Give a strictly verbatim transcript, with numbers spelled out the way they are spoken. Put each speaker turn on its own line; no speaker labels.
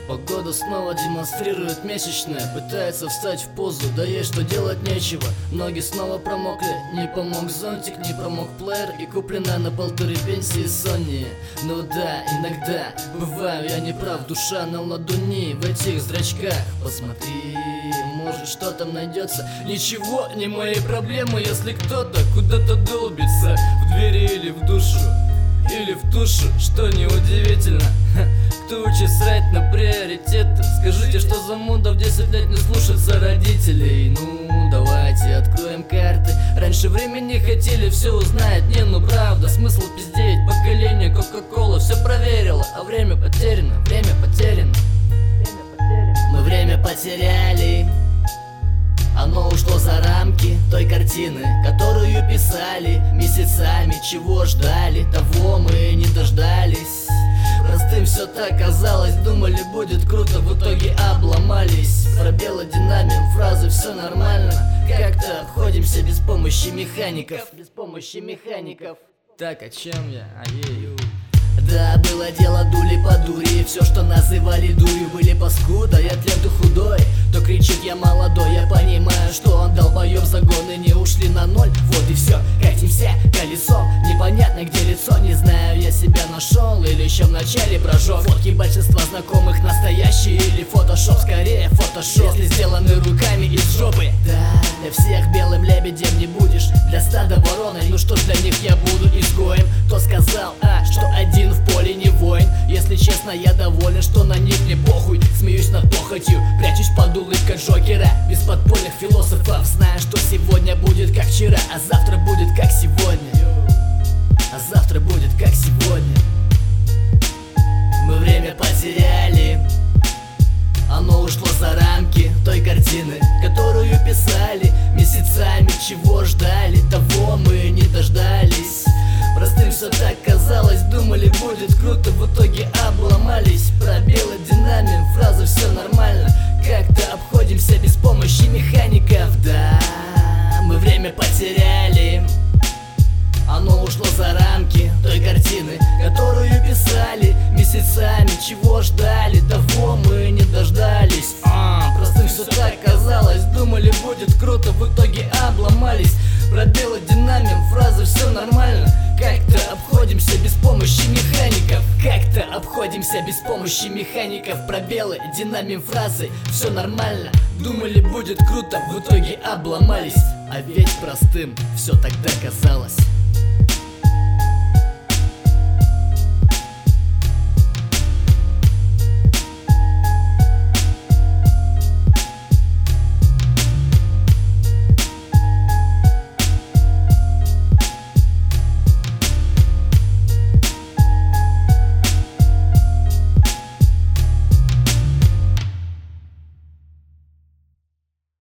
Погода снова демонстрирует месячное. Пытается встать в позу, да ей что делать нечего. Ноги снова промокли, не помог зонтик, не промог плеер и купленная на полторы пенсии Sony. Ну да, иногда бываю я неправ, душа на ладони в этих зрачках. Посмотри, может что там найдется. Ничего, не мои проблемы, если кто-то куда-то долбится в двери или в душу, или в тушу, что неудивительно. Кто учит срать на приоритеты? Скажите, что за мода в десять лет не слушаться родителей? Ну, давайте откроем карты. Раньше времени хотели все узнать. Не, ну правда, смысл пиздеть. Поколение Кока-Кола все проверило, а время потеряно, время потеряно. Мы время потеряли. Оно ушло за рамки той картины, которую писали месяцами. Чего ждали, того мы не дождались. Простым все так казалось, думали будет круто, в итоге обломались. Пробелы, динамим, фразы, все нормально. Как-то обходимся без помощи механиков. Без помощи механиков. Так, о чем я? А ею. Да, было дело, дули по дури. Все, что называли дурью, были паскуда. Я тлен худой, то кричит я молодой. Я понимаю, что он долбоеб, загоны не ушли на ноль. Вот и все, катимся колесом. Непонятно, где лицо, не знаю, я себя нашел или еще в начале прожег. Фотки большинства знакомых настоящие или фотошоп, скорее фотошоп, если сделаны руками из жопы. Да, для всех белым лебедем не будешь, для стада вороной, ну что ж, для них я буду изгоем. Кто сказал, а, что один в поле не воин? Если честно, я доволен, что на них не похуй. Смеюсь над похотью, прячусь под улыбкой Джокера. Без подпольных философов, знаю, что сегодня будет как вчера, а завтра будет как сегодня. А завтра будет как сегодня. Мы время потеряли. Оно ушло за рамки той картины, которую писали месяцами. Чего ждали, того мы не дождались. Простым все так казалось, думали будет круто, в итоге обломались. Пробелы, динамим, фразы, все нормально. Как-то обходимся без помощи механиков. Да, мы время потеряли. Оно ушло за рамки той картины, которую писали месяцами. Чего ждали, того мы не дождались. а, Простым все так казалось, думали будет круто, в итоге обломались. Пробелы, динамим, фразы, все нормально. Как-то обходимся без помощи механиков. Как-то обходимся без помощи механиков. Пробелы, динамим, фразы, все нормально. Думали будет круто, в итоге обломались. А ведь простым все тогда казалось.